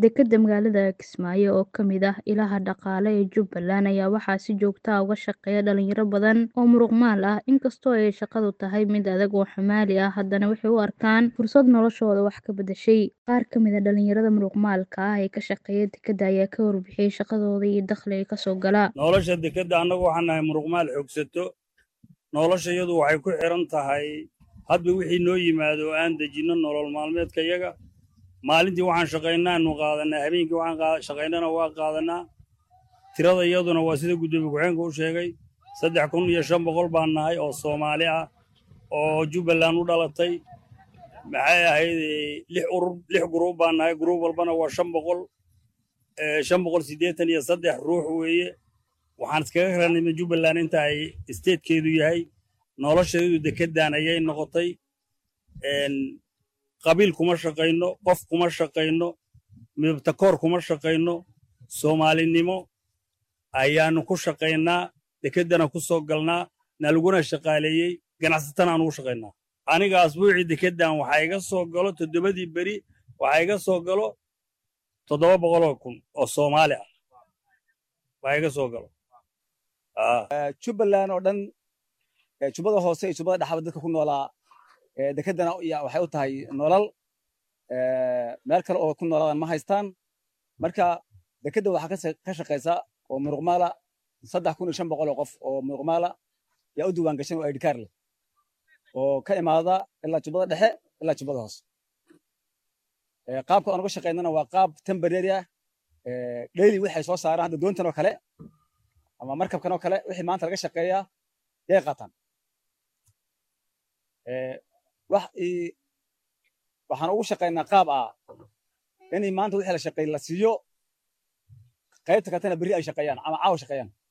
Dekedda magaalada Kismaayo oo ka mid ah ilaha dhaqaale ee Jubbaland ayaa waxaa si joogto ah uga shaqeeya dhalinyaro badan oo muruqmaal ah. Inkastoo ay shaqadu tahay mid adag oo xamaali ah, haddana waxay u arkaan fursad noloshooda wax ka beddeshay. Qaar ka mid ah dhalinyarada muruqmaalka ah ee ka shaqeeya dekedda ayaa ka warbixiyay shaqadooda iyo dakhliga ka soo gala. nolosha dekedda annagu waxaan nahay muruqmaal xoogsato. noloshayadu waxay ku xiran tahay hadba wixii noo yimaado oo aan dejinno nolol maalmeedka yaga. maalintii waxaan shaqaynaanu qaadanaa, habeenkii waxaan shaqaynana waa qaadanaa. tirada iyaduna waa sida guddoomiye ku-xigeenka u sheegay 3,500 baan nahay oo Soomaali ah oo Jubbaland u dhalatay. maxay ahayd 6 gruub baan nahay, gruub walbana waa 500 583 ruux weeye. waxaan iskaga ranimay Jubbaland inta ay statekeedu yahay. nolosheedu dekeddan ayay noqotay. qabiil kuma shaqayno, qof kuma shaqayno, midabta koor kuma shaqayno. Soomaalinimo ayaanu ku shaqaynaa, dekeddana ku soo galnaa, nalaguna shaqaaleeyey, ganacsatana aan ugu shaqaynaa. aniga asbuucii dekeddan waxaa iga soo galo 7 beri waxaa iga soo galo 700,000 oo Soomaali ah baa iga soo galo. Jubbaland oo dhan jubbada hoose iyo jubbada dhaxaba dadka ku noolaa dekeddana waxay u tahay nolol. meel kale oo ku noolaadaan ma haystaan. marka dekedda waxaa ka shaqaysa oo muruqmaala 3,500 oo qof oo muruqmaala yaa u diiwaan gashan oo ID card leh oo ka imaada ilaa jubbada dhexe ilaa jubbada hoose. qaabka aan uga shaqaynana waa qaab temporary ah. daily waxay soo saaraan hadda doontan oo kale ama markabkan oo kale wixii maanta laga shaqeeyaa yay qaataan. waxaan ugu shaqaynaa qaab ah in maanta wixii la shaqeey la siiyo qaybta katana berri ay shaqeeyaan ama caawa shaqeeyaan.